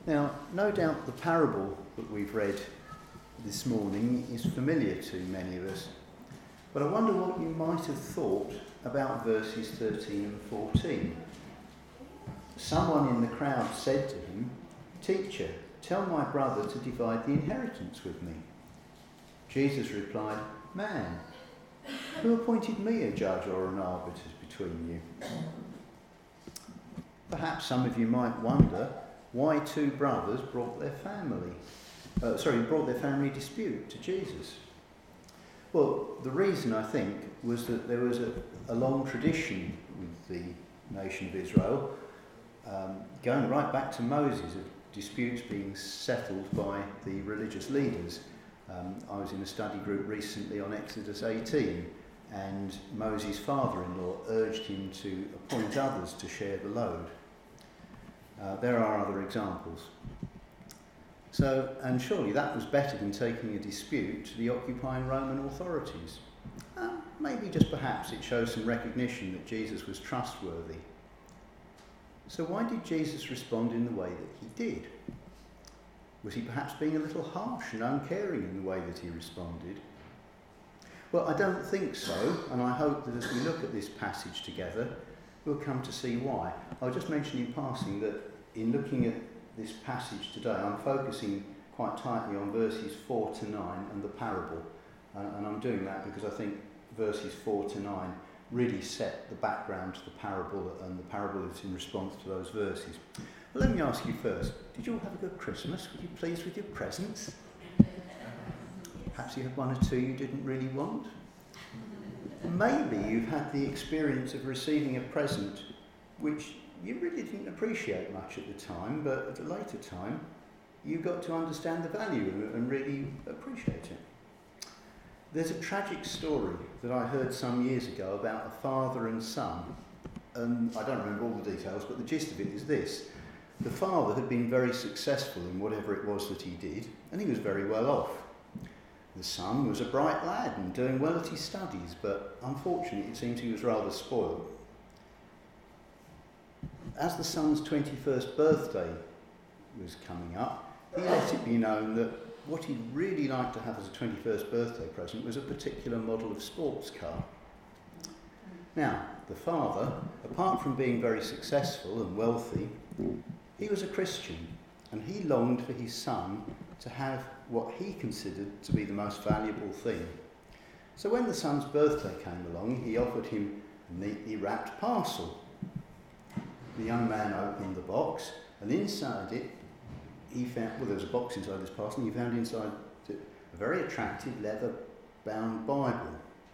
Now, no doubt the parable that we've read this morning is familiar to many of us, but I wonder what you might have thought about verses 13 and 14. Someone in the crowd said to him, "Teacher, tell my brother to divide the inheritance with me." Jesus replied, "Man, who appointed me a judge or an arbiter between you?" Perhaps some of you might wonder why two brothers brought their family dispute to Jesus. Well, the reason, I think, was that there was a long tradition with the nation of Israel, going right back to Moses, of disputes being settled by the religious leaders. I was in a study group recently on Exodus 18, and Moses' father-in-law urged him to appoint others to share the load. There are other examples. And surely that was better than taking a dispute to the occupying Roman authorities. Maybe just perhaps it shows some recognition that Jesus was trustworthy. So why did Jesus respond in the way that he did? Was he perhaps being a little harsh and uncaring in the way that he responded? Well, I don't think so, and I hope that as we look at this passage together, we'll come to see why. I'll just mention in passing that in looking at this passage today, I'm focusing quite tightly on verses 4 to 9 and the parable. And I'm doing that because I think verses 4 to 9 really set the background to the parable, and the parable is in response to those verses. But let me ask you first, did you all have a good Christmas? Were you pleased with your presents? Perhaps you had one or two you didn't really want? Maybe you've had the experience of receiving a present which you really didn't appreciate much at the time, but at a later time you got to understand the value and really appreciate it. There's a tragic story that I heard some years ago about a father and son, and I don't remember all the details, but the gist of it is this. The father had been very successful in whatever it was that he did, and he was very well off. The son was a bright lad and doing well at his studies, but unfortunately it seems he was rather spoiled. As the son's 21st birthday was coming up, he let it be known that what he'd really like to have as a 21st birthday present was a particular model of sports car. Now, the father, apart from being very successful and wealthy, he was a Christian, and he longed for his son to have what he considered to be the most valuable thing. So when the son's birthday came along, he offered him a neatly wrapped parcel. The young man opened the box, and inside it, he found, there was a box inside this parcel, and he found inside it a very attractive leather-bound Bible.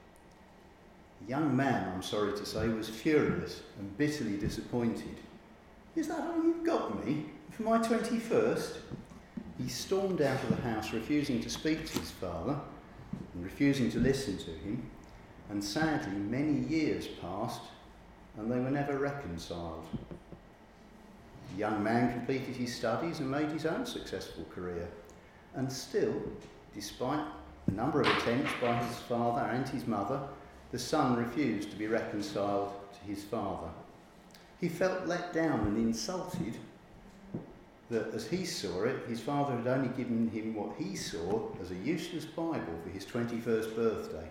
The young man, I'm sorry to say, was furious and bitterly disappointed. "Is that all you've got me for my 21st? He stormed out of the house, refusing to speak to his father and refusing to listen to him, and sadly many years passed and they were never reconciled. The young man completed his studies and made his own successful career, and still, despite a number of attempts by his father and his mother, the son refused to be reconciled to his father. He felt let down and insulted that, as he saw it, his father had only given him what he saw as a useless Bible for his 21st birthday.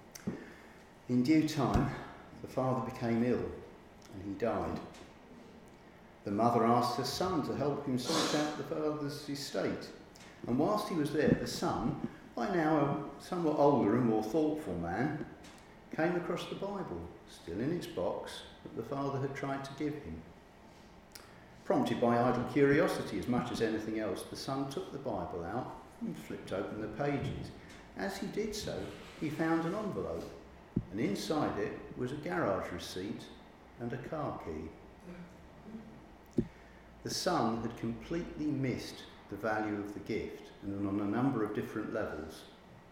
In due time, the father became ill and he died. The mother asked her son to help him sort out the father's estate. And whilst he was there, the son, by now a somewhat older and more thoughtful man, came across the Bible, still in its box, that the father had tried to give him. Prompted by idle curiosity as much as anything else, the son took the Bible out and flipped open the pages. As he did so, he found an envelope, and inside it was a garage receipt and a car key. The son had completely missed the value of the gift, and on a number of different levels.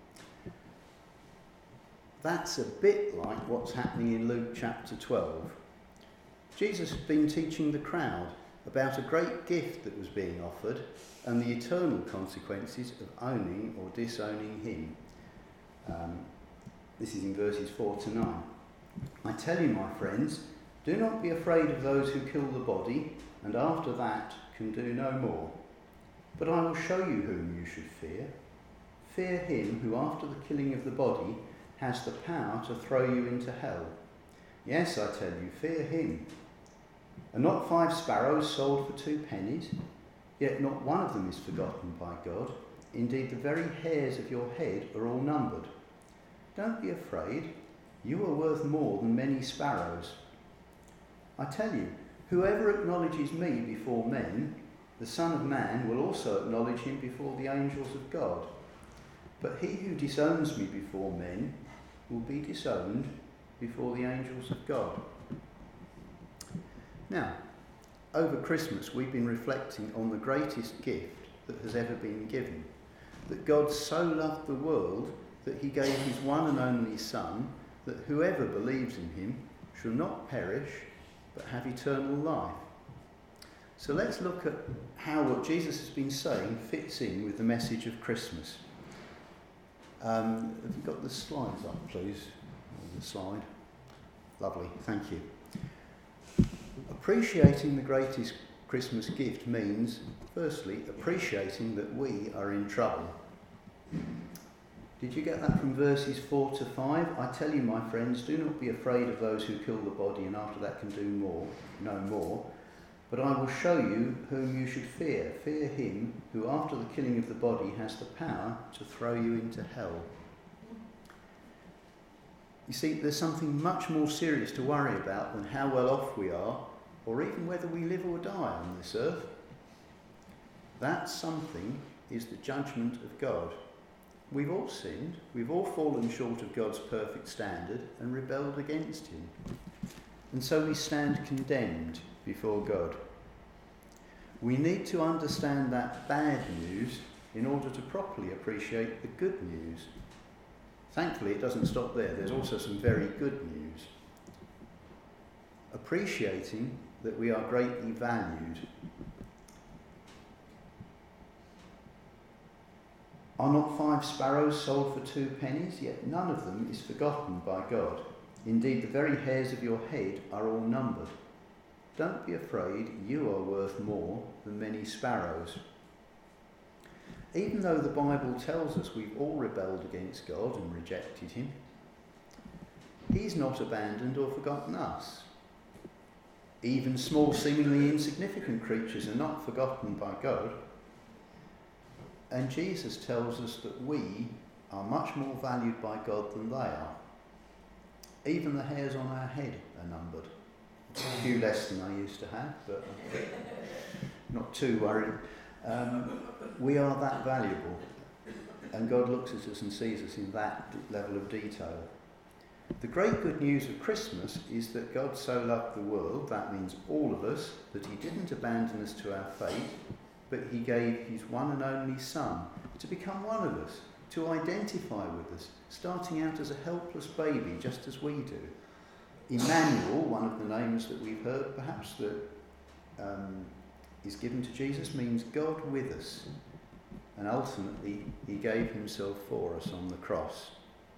That's a bit like what's happening in Luke chapter 12. Jesus had been teaching the crowd about a great gift that was being offered and the eternal consequences of owning or disowning him. This is in verses 4 to 9. "I tell you, my friends, do not be afraid of those who kill the body, and after that can do no more. But I will show you whom you should fear. Fear him who after the killing of the body has the power to throw you into hell. Yes, I tell you, fear him. Are not 5 sparrows sold for 2 pennies? Yet not one of them is forgotten by God. Indeed, the very hairs of your head are all numbered. Don't be afraid. You are worth more than many sparrows. I tell you, whoever acknowledges me before men, the Son of Man will also acknowledge him before the angels of God. But he who disowns me before men will be disowned before the angels of God. Now, over Christmas we've been reflecting on the greatest gift that has ever been given. That God so loved the world that he gave his one and only Son, that whoever believes in him shall not perish but have eternal life. So let's look at how what Jesus has been saying fits in with the message of Christmas. Have you got the slides up, please? The slide. Lovely, thank you. Appreciating the greatest Christmas gift means, firstly, appreciating that we are in trouble. Did you get that from verses 4 to 5? I tell you, my friends, do not be afraid of those who kill the body and after that can do no more. But I will show you whom you should fear. Fear him who after the killing of the body has the power to throw you into hell. You see, there's something much more serious to worry about than how well off we are, or even whether we live or die on this earth. That something is the judgment of God. We've all sinned, we've all fallen short of God's perfect standard and rebelled against him. And so we stand condemned before God. We need to understand that bad news in order to properly appreciate the good news. Thankfully, it doesn't stop there. There's also some very good news. Appreciating that we are greatly valued. Are not 5 sparrows sold for 2 pennies? Yet none of them is forgotten by God. Indeed, the very hairs of your head are all numbered. Don't be afraid, you are worth more than many sparrows. Even though the Bible tells us we've all rebelled against God and rejected him, he's not abandoned or forgotten us. Even small, seemingly insignificant creatures are not forgotten by God. And Jesus tells us that we are much more valued by God than they are. Even the hairs on our head are numbered. A few less than I used to have, but not too worried. We are that valuable, and God looks at us and sees us in that level of detail. The great good news of Christmas is that God so loved the world, that means all of us, that he didn't abandon us to our fate, but he gave his one and only Son to become one of us, to identify with us, starting out as a helpless baby, just as we do. Emmanuel, one of the names that we've heard perhaps that is given to Jesus, means God with us. And ultimately, he gave himself for us on the cross.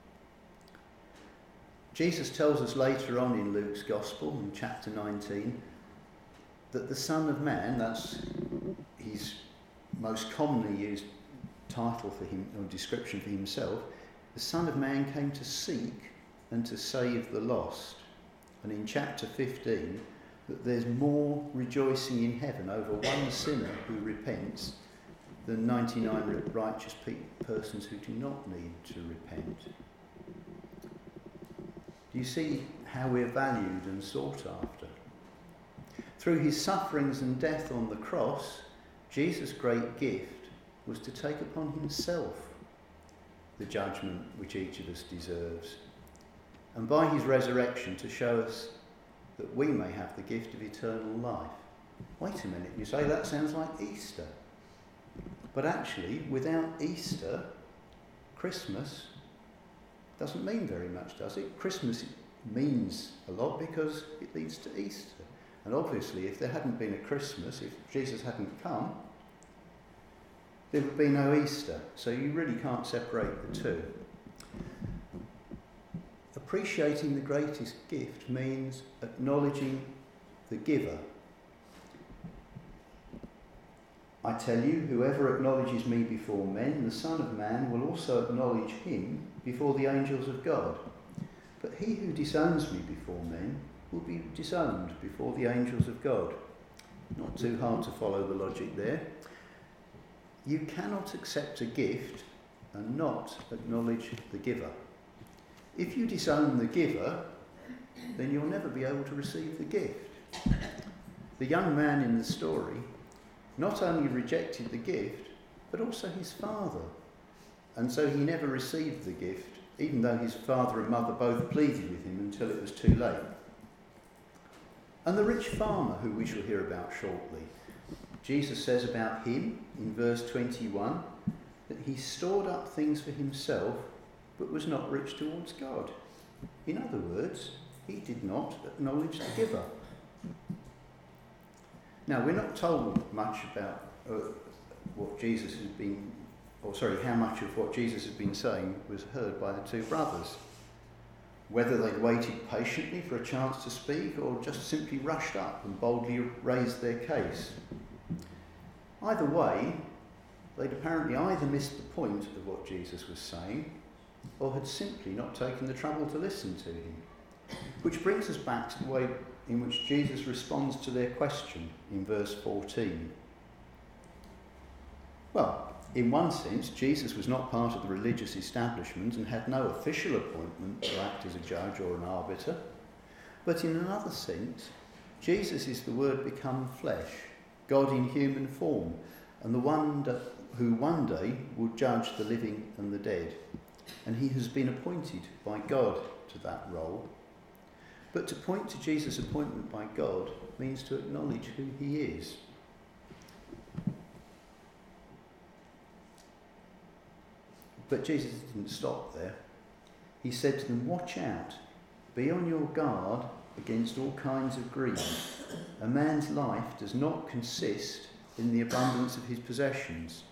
Jesus tells us later on in Luke's Gospel, in chapter 19, that the Son of Man, that's his most commonly used title for him, or description for himself, the Son of Man came to seek and to save the lost. And in chapter 15, that there's more rejoicing in heaven over one sinner who repents than 99 righteous persons who do not need to repent. Do you see how we're valued and sought after? Through his sufferings and death on the cross, Jesus' great gift was to take upon himself the judgment which each of us deserves, and by his resurrection to show us that we may have the gift of eternal life. Wait a minute, you say that sounds like Easter. But actually, without Easter, Christmas doesn't mean very much, does it? Christmas means a lot because it leads to Easter. And obviously, if there hadn't been a Christmas, if Jesus hadn't come, there would be no Easter. So you really can't separate the two. Appreciating the greatest gift means acknowledging the giver. I tell you, whoever acknowledges me before men, the Son of Man will also acknowledge him before the angels of God. But he who disowns me before men will be disowned before the angels of God. Not too hard to follow the logic there. You cannot accept a gift and not acknowledge the giver. If you disown the giver, then you'll never be able to receive the gift. The young man in the story not only rejected the gift, but also his father. And so he never received the gift, even though his father and mother both pleaded with him until it was too late. And the rich farmer, who we shall hear about shortly, Jesus says about him in verse 21 that he stored up things for himself, but was not rich towards God. In other words, he did not acknowledge the giver. Now, we're not told much about what Jesus has been, how much of what Jesus has been saying was heard by the two brothers. Whether they'd waited patiently for a chance to speak or just simply rushed up and boldly raised their case. Either way, they'd apparently either missed the point of what Jesus was saying or had simply not taken the trouble to listen to him. Which brings us back to the way in which Jesus responds to their question in verse 14. Well, in one sense, Jesus was not part of the religious establishment and had no official appointment to act as a judge or an arbiter. But in another sense, Jesus is the Word become flesh, God in human form, and the one who one day will judge the living and the dead. And he has been appointed by God to that role. But to point to Jesus' appointment by God means to acknowledge who he is. But Jesus didn't stop there. He said to them, "Watch out, be on your guard against all kinds of greed. A man's life does not consist in the abundance of his possessions."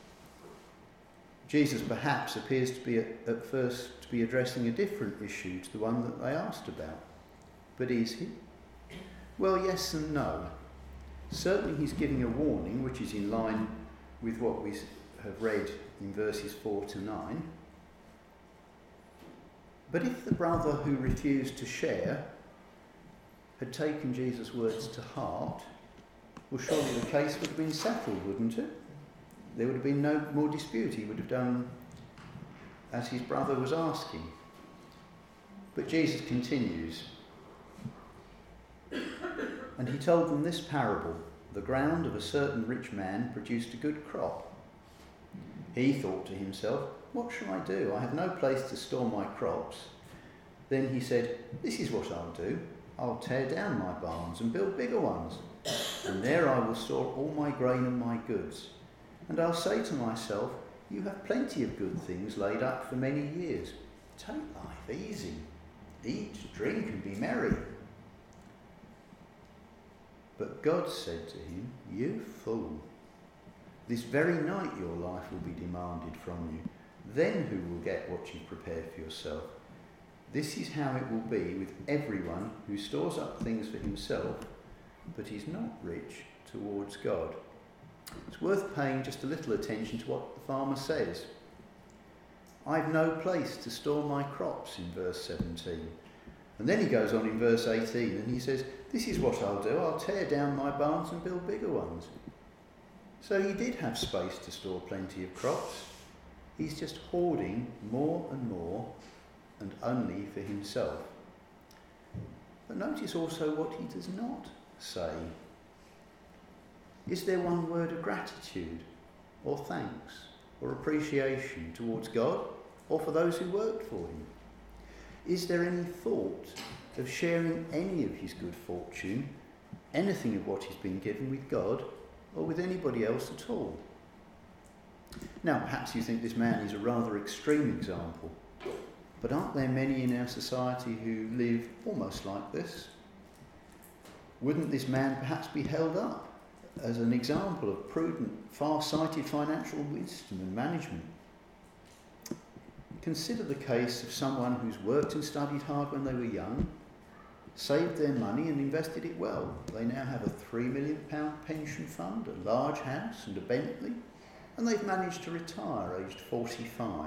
Jesus perhaps appears to be at first to be addressing a different issue to the one that they asked about. But is he? Well, yes and no. Certainly he's giving a warning which is in line with what we have read in verses 4 to 9. But if the brother who refused to share had taken Jesus' words to heart, well, surely the case would have been settled, wouldn't it? There would have been no more dispute. He would have done as his brother was asking. But Jesus continues. And he told them this parable. The ground of a certain rich man produced a good crop. He thought to himself, "What shall I do? I have no place to store my crops." Then he said, "This is what I'll do. I'll tear down my barns and build bigger ones. And there I will store all my grain and my goods. And I'll say to myself, you have plenty of good things laid up for many years. Take life easy. Eat, drink, and be merry." But God said to him, "You fool. This very night your life will be demanded from you. Then who will get what you've prepared for yourself? This is how it will be with everyone who stores up things for himself, but is not rich towards God." It's worth paying just a little attention to what the farmer says. "I've no place to store my crops," in verse 17. And then he goes on in verse 18 and he says, "This is what I'll do. I'll tear down my barns and build bigger ones." So he did have space to store plenty of crops. He's just hoarding more and more and only for himself. But notice also what he does not say. Is there one word of gratitude or thanks or appreciation towards God or for those who worked for him? Is there any thought of sharing any of his good fortune, anything of what he's been given with God or with anybody else at all? Now, perhaps you think this man is a rather extreme example, but aren't there many in our society who live almost like this? Wouldn't this man perhaps be held up as an example of prudent, far-sighted financial wisdom and management? Consider the case of someone who's worked and studied hard when they were young, saved their money and invested it well. They now have a £3 million pension fund, a large house and a Bentley, and they've managed to retire aged 45.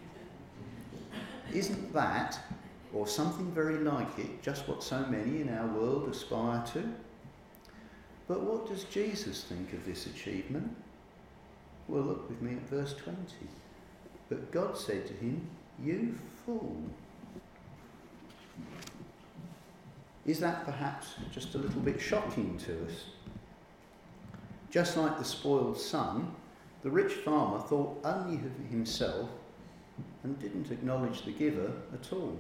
Isn't that, or something very like it, just what so many in our world aspire to? But what does Jesus think of this achievement? Well, look with me at verse 20. But God said to him, "You fool." Is that perhaps just a little bit shocking to us? Just like the spoiled son, the rich farmer thought only of himself and didn't acknowledge the giver at all.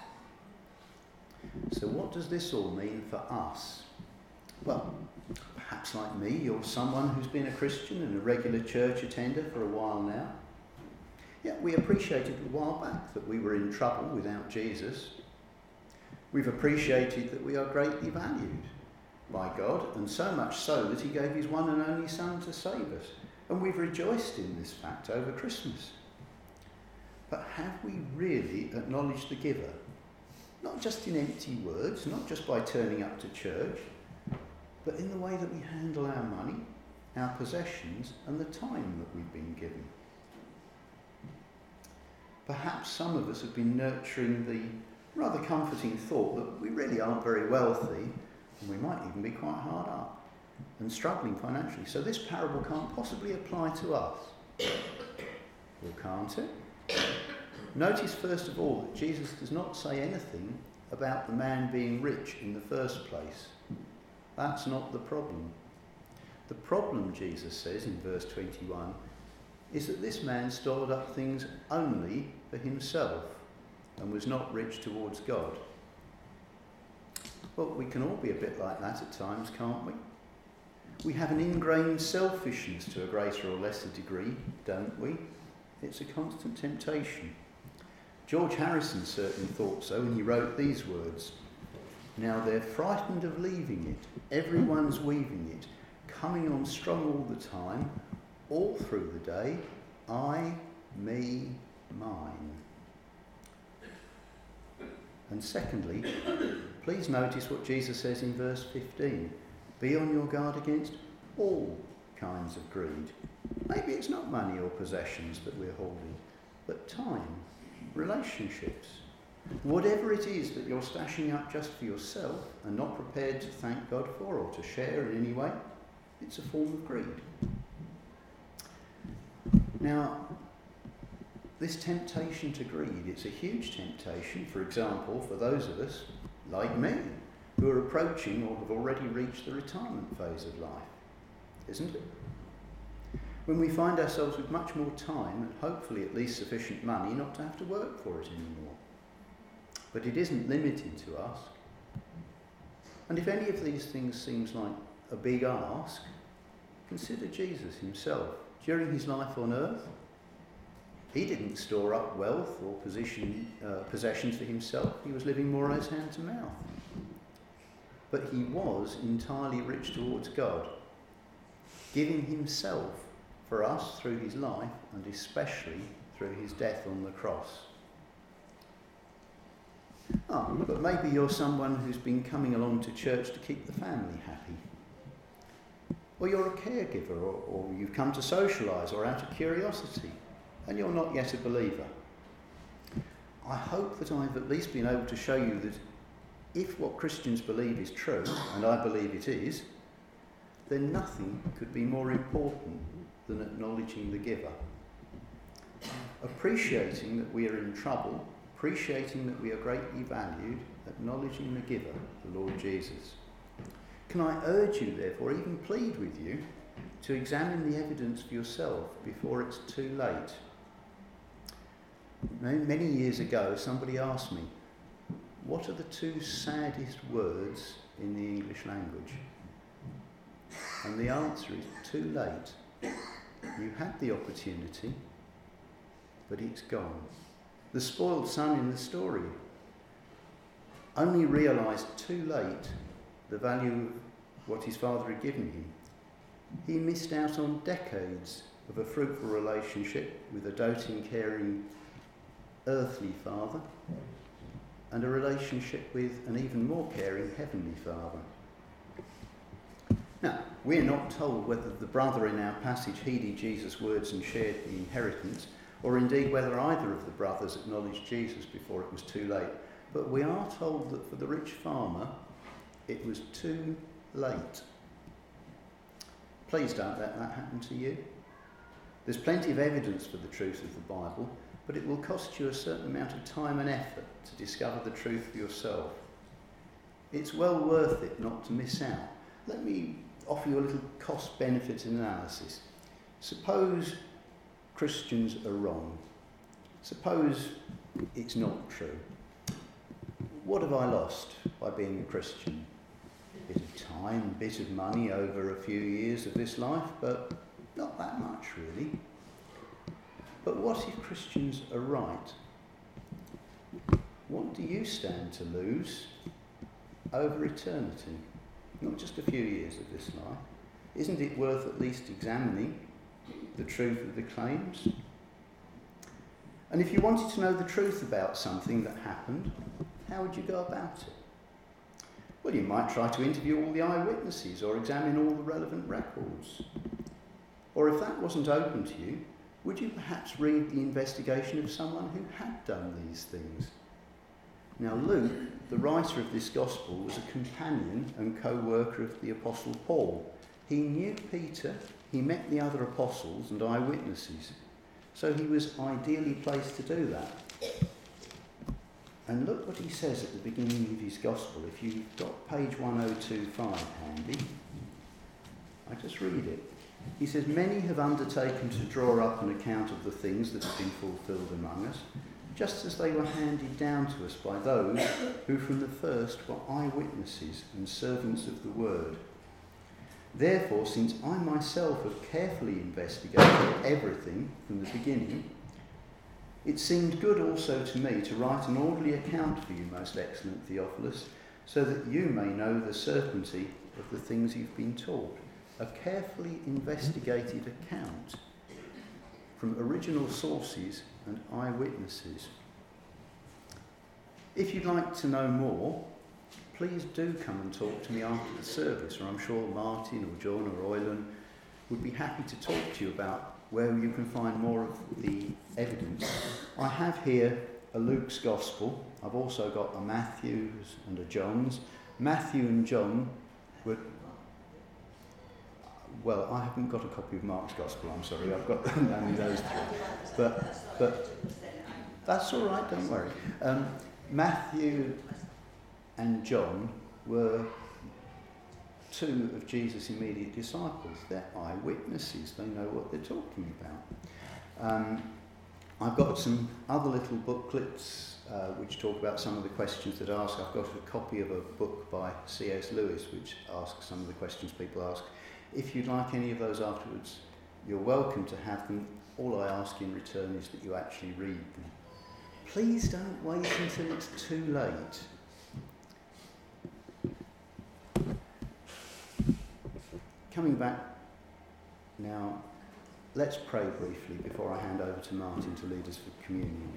So what does this all mean for us? Well, perhaps like me, you're someone who's been a Christian and a regular church attender for a while now. Yeah, we appreciated a while back that we were in trouble without Jesus. We've appreciated that we are greatly valued by God, and so much so that he gave his one and only Son to save us. And we've rejoiced in this fact over Christmas. But have we really acknowledged the giver? Not just in empty words, not just by turning up to church, but in the way that we handle our money, our possessions, and the time that we've been given. Perhaps some of us have been nurturing the rather comforting thought that we really aren't very wealthy, and we might even be quite hard up and struggling financially. So this parable can't possibly apply to us. Or can't it? Notice first of all that Jesus does not say anything about the man being rich in the first place. That's not the problem. The problem, Jesus says in verse 21, is that this man stored up things only for himself and was not rich towards God. Well, we can all be a bit like that at times, can't we? We have an ingrained selfishness to a greater or lesser degree, don't we? It's a constant temptation. George Harrison certainly thought so when he wrote these words. Now they're frightened of leaving it, everyone's weaving it, coming on strong all the time, all through the day, I, me, mine. And secondly, please notice what Jesus says in verse 15. Be on your guard against all kinds of greed. Maybe it's not money or possessions that we're holding, but time, relationships. Whatever it is that you're stashing up just for yourself and not prepared to thank God for or to share in any way, it's a form of greed. Now, this temptation to greed, it's a huge temptation, for example, for those of us, like me, who are approaching or have already reached the retirement phase of life, isn't it? When we find ourselves with much more time and hopefully at least sufficient money not to have to work for it anymore. But it isn't limited to us. And if any of these things seems like a big ask, consider Jesus himself. During his life on earth, he didn't store up wealth or possessions for himself. He was living more as hand to mouth. But he was entirely rich towards God, giving himself for us through his life and especially through his death on the cross. But maybe you're someone who's been coming along to church to keep the family happy. Or you're a caregiver, or you've come to socialise or out of curiosity, and you're not yet a believer. I hope that I've at least been able to show you that if what Christians believe is true, and I believe it is, then nothing could be more important than acknowledging the giver. Appreciating that we are in trouble, appreciating that we are greatly valued, acknowledging the giver, the Lord Jesus. Can I urge you, therefore, even plead with you, to examine the evidence for yourself before it's too late? Many years ago, somebody asked me, what are the two saddest words in the English language? And the answer is too late. You had the opportunity, but it's gone. The spoiled son in the story only realised too late the value of what his father had given him. He missed out on decades of a fruitful relationship with a doting, caring, earthly father. and a relationship with an even more caring Heavenly Father. Now, we're not told whether the brother in our passage heeded Jesus' words and shared the inheritance, or indeed whether either of the brothers acknowledged Jesus before it was too late. But we are told that for the rich farmer, it was too late. Please don't let that happen to you. There's plenty of evidence for the truth of the Bible, but it will cost you a certain amount of time and effort to discover the truth for yourself. It's well worth it not to miss out. Let me offer you a little cost-benefit analysis. Suppose Christians are wrong. Suppose it's not true. What have I lost by being a Christian? A bit of time, a bit of money over a few years of this life, but not that much really. But what if Christians are right? What do you stand to lose over eternity? Not just a few years of this life. Isn't it worth at least examining the truth of the claims? And if you wanted to know the truth about something that happened, how would you go about it? Well, you might try to interview all the eyewitnesses or examine all the relevant records. Or if that wasn't open to you, would you perhaps read the investigation of someone who had done these things? Now, Luke, the writer of this gospel, was a companion and co-worker of the Apostle Paul. He knew Peter, he met the other apostles and eyewitnesses, so he was ideally placed to do that. And look what he says at the beginning of his gospel. If you've got page 1025 handy, I just read it. He says, "Many have undertaken to draw up an account of the things that have been fulfilled among us, just as they were handed down to us by those who from the first were eyewitnesses and servants of the word. Therefore, since I myself have carefully investigated everything from the beginning, it seemed good also to me to write an orderly account for you, most excellent Theophilus, so that you may know the certainty of the things you've been taught." A carefully investigated account from original sources and eyewitnesses. If you'd like to know more, please do come and talk to me after the service, or I'm sure Martin or John or Oyland would be happy to talk to you about where you can find more of the evidence. I have here a Luke's Gospel. I've also got a Matthew's and a John's. Matthew and John were... Well, I haven't got a copy of Mark's Gospel, I'm sorry. I've got only those three. But that's all right, don't worry. Matthew and John were two of Jesus' immediate disciples. They're eyewitnesses. They know what they're talking about. I've got some other little booklets which talk about some of the questions that ask. I've got a copy of a book by C.S. Lewis which asks some of the questions people ask. If you'd like any of those afterwards, you're welcome to have them. All I ask in return is that you actually read them. Please don't wait until it's too late. Coming back now, let's pray briefly before I hand over to Martin to lead us for communion.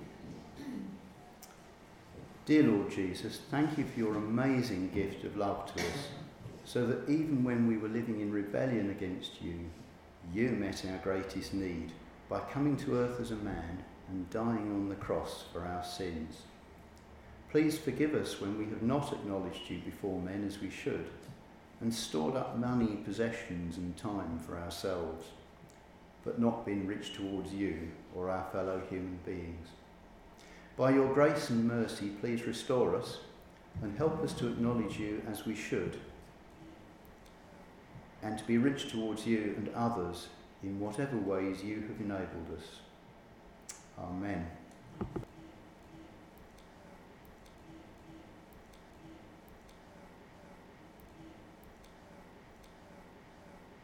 Dear Lord Jesus, thank you for your amazing gift of love to us, so that even when we were living in rebellion against you, you met our greatest need by coming to earth as a man and dying on the cross for our sins. Please forgive us when we have not acknowledged you before men as we should, and stored up money, possessions and time for ourselves, but not been rich towards you or our fellow human beings. By your grace and mercy, please restore us and help us to acknowledge you as we should, and to be rich towards you and others in whatever ways you have enabled us. Amen.